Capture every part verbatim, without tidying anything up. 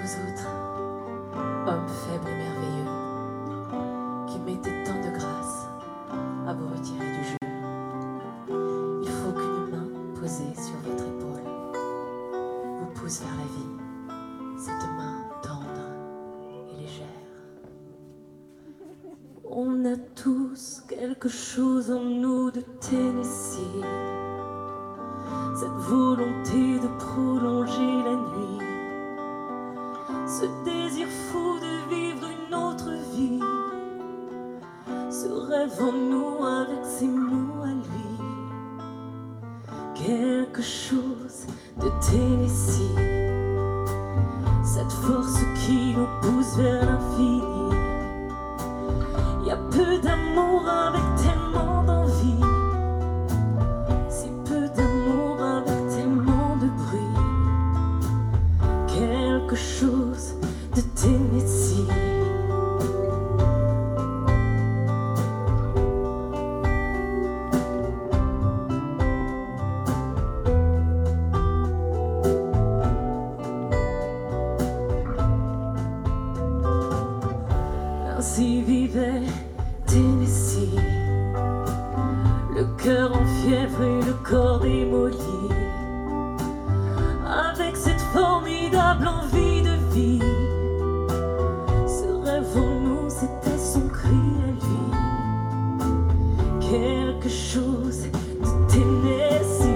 vous autres, hommes faibles et merveilleux, qui mettez tant de grâce à vous retirer du jeu. Il faut qu'une main posée sur votre épaule vous pousse vers la vie, cette main tendre et légère. On a tous quelque chose en nous de Tennessee, cette volonté de prolonger la nuit, ce désir fou de vivre une autre vie, ce rêve en nous avec ses mots à lui, quelque chose de Tennessee, cette force qui nous pousse vers l'infini. Y a peu d'amour avec tellement d'envie, si peu d'amour avec tellement de bruit, quelque chose de Tennessee. Ainsi vivait Tennessee, le cœur en fièvre et le corps démoli, avec cette formidable envie de vie. Ce rêve en nous, c'était son cri à lui, quelque chose de Tennessee.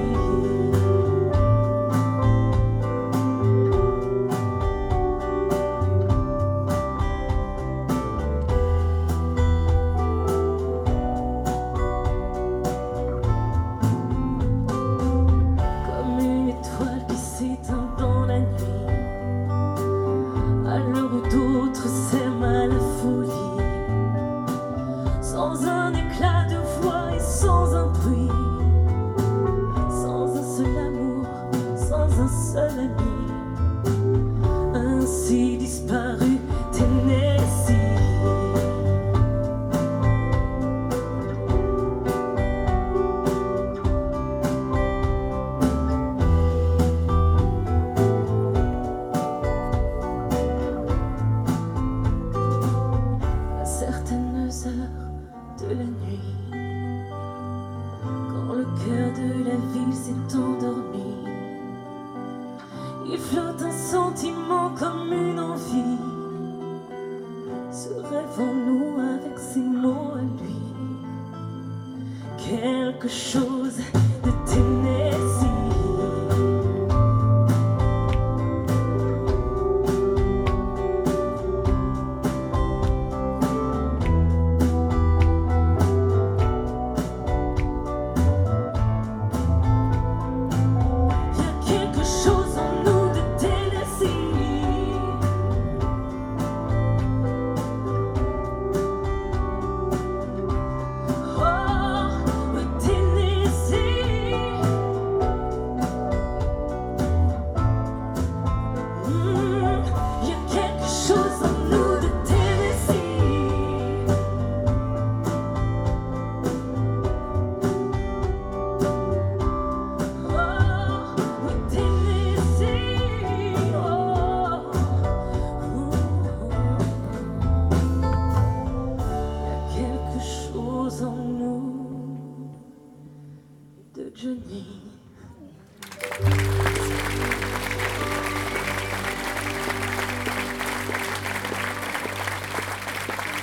Dans la nuit, à l'heure où d'autres s'aiment à la folie, sans un éclat de voix et sans un bruit, sans un seul amour, sans un seul ami, ainsi disparu Tennessee. De la nuit, quand le cœur de la ville s'est endormi, il flotte un sentiment comme une envie, ce rêve en nous avec ses mots à lui, quelque chose de Tennessee. En nous de Johnny.